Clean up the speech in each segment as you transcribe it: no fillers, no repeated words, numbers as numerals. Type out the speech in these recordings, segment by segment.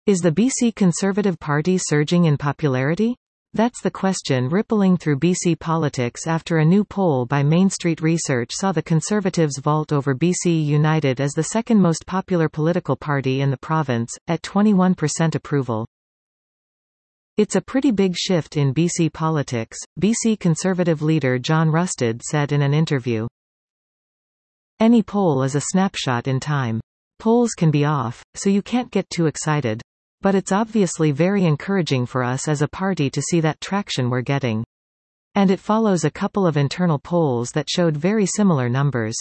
Is the BC Conservative Party surging in popularity? That's the question rippling through BC politics after a new poll by Main Street Research saw the Conservatives vault over BC United as the second most popular political party in the province, at 21% approval. It's a pretty big shift in BC politics, BC Conservative leader John Rustad said in an interview. Any poll is a snapshot in time. Polls can be off, so you can't get too excited. But it's obviously very encouraging for us as a party to see that traction we're getting. And it follows a couple of internal polls that showed very similar numbers.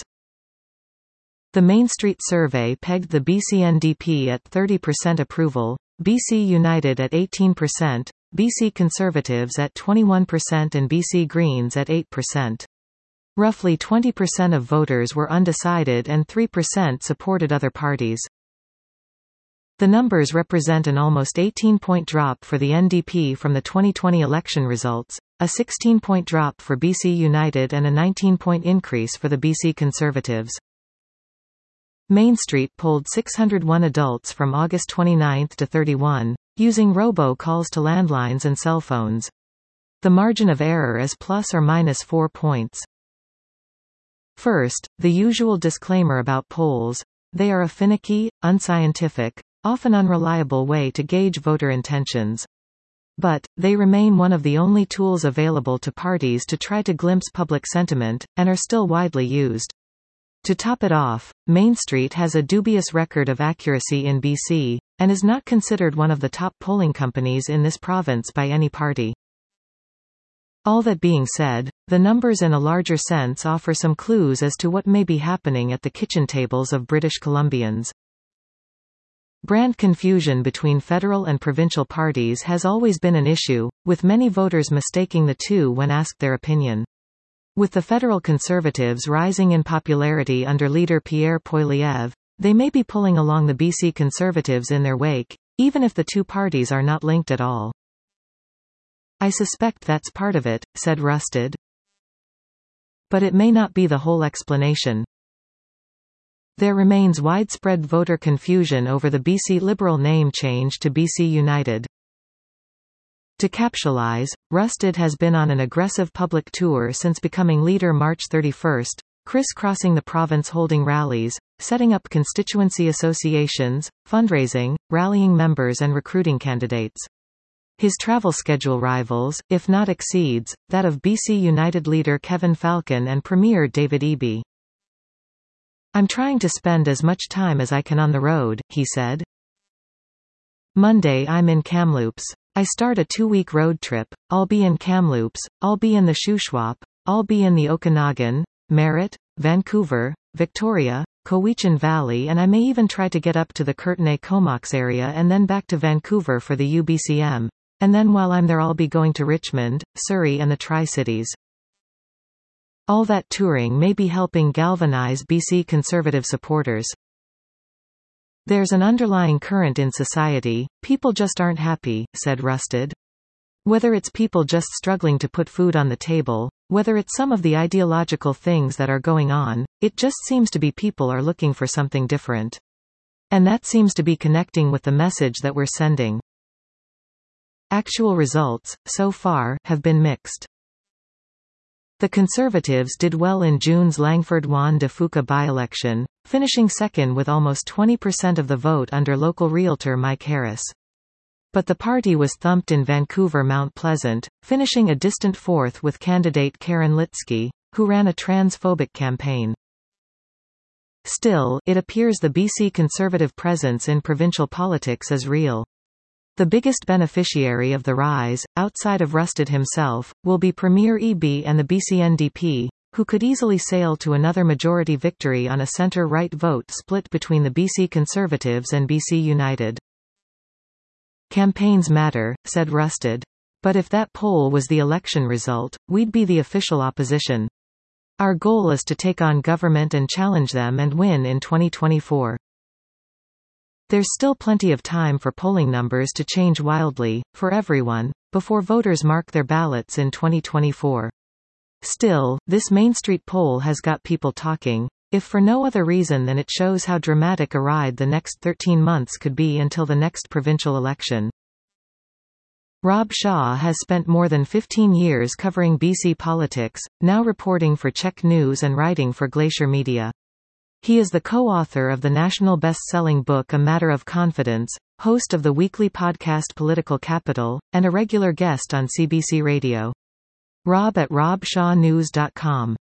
The Main Street survey pegged the BC NDP at 30% approval, BC United at 18%, BC Conservatives at 21% and BC Greens at 8%. Roughly 20% of voters were undecided and 3% supported other parties. The numbers represent an almost 18-point drop for the NDP from the 2020 election results, a 16-point drop for BC United and a 19-point increase for the BC Conservatives. Main Street polled 601 adults from August 29 to 31, using robo-calls to landlines and cell phones. The margin of error is plus or minus 4 points. First, the usual disclaimer about polls: they are a finicky, unscientific, often unreliable way to gauge voter intentions. But, they remain one of the only tools available to parties to try to glimpse public sentiment, and are still widely used. To top it off, Main Street has a dubious record of accuracy in BC, and is not considered one of the top polling companies in this province by any party. All that being said, the numbers in a larger sense offer some clues as to what may be happening at the kitchen tables of British Columbians. Brand confusion between federal and provincial parties has always been an issue, with many voters mistaking the two when asked their opinion. With the federal Conservatives rising in popularity under leader Pierre Poilievre, they may be pulling along the BC Conservatives in their wake, even if the two parties are not linked at all. I suspect that's part of it, said Rustad. But it may not be the whole explanation. There remains widespread voter confusion over the BC Liberal name change to BC United. To capitalize, Rustad has been on an aggressive public tour since becoming leader March 31, criss-crossing the province holding rallies, setting up constituency associations, fundraising, rallying members and recruiting candidates. His travel schedule rivals, if not exceeds, that of BC United leader Kevin Falcon and Premier David Eby. I'm trying to spend as much time as I can on the road, he said. Monday I'm in Kamloops. I start a 2-week road trip. I'll be in Kamloops, I'll be in the Shuswap, I'll be in the Okanagan, Merritt, Vancouver, Victoria, Cowichan Valley, and I may even try to get up to the Courtenay-Comox area and then back to Vancouver for the UBCM. And then while I'm there I'll be going to Richmond, Surrey and the Tri-Cities. All that touring may be helping galvanize BC Conservative supporters. There's an underlying current in society, people just aren't happy, said Rustad. Whether it's people just struggling to put food on the table, whether it's some of the ideological things that are going on, it just seems to be people are looking for something different. And that seems to be connecting with the message that we're sending. Actual results, so far, have been mixed. The Conservatives did well in June's Langford-Juan de Fuca by-election, finishing second with almost 20% of the vote under local realtor Mike Harris. But the party was thumped in Vancouver-Mount Pleasant, finishing a distant fourth with candidate Karen Litsky, who ran a transphobic campaign. Still, it appears the BC Conservative presence in provincial politics is real. The biggest beneficiary of the rise, outside of Rustad himself, will be Premier Eby and the BC NDP, who could easily sail to another majority victory on a centre-right vote split between the BC Conservatives and BC United. Campaigns matter, said Rustad. But if that poll was the election result, we'd be the official opposition. Our goal is to take on government and challenge them and win in 2024. There's still plenty of time for polling numbers to change wildly, for everyone, before voters mark their ballots in 2024. Still, this Main Street poll has got people talking. if for no other reason than it shows how dramatic a ride the next 13 months could be until the next provincial election. Rob Shaw has spent more than 15 years covering BC politics, now reporting for Czech News and writing for Glacier Media. He is the co-author of the national best-selling book A Matter of Confidence, host of the weekly podcast Political Capital, and a regular guest on CBC Radio. Rob at robshawnews.com.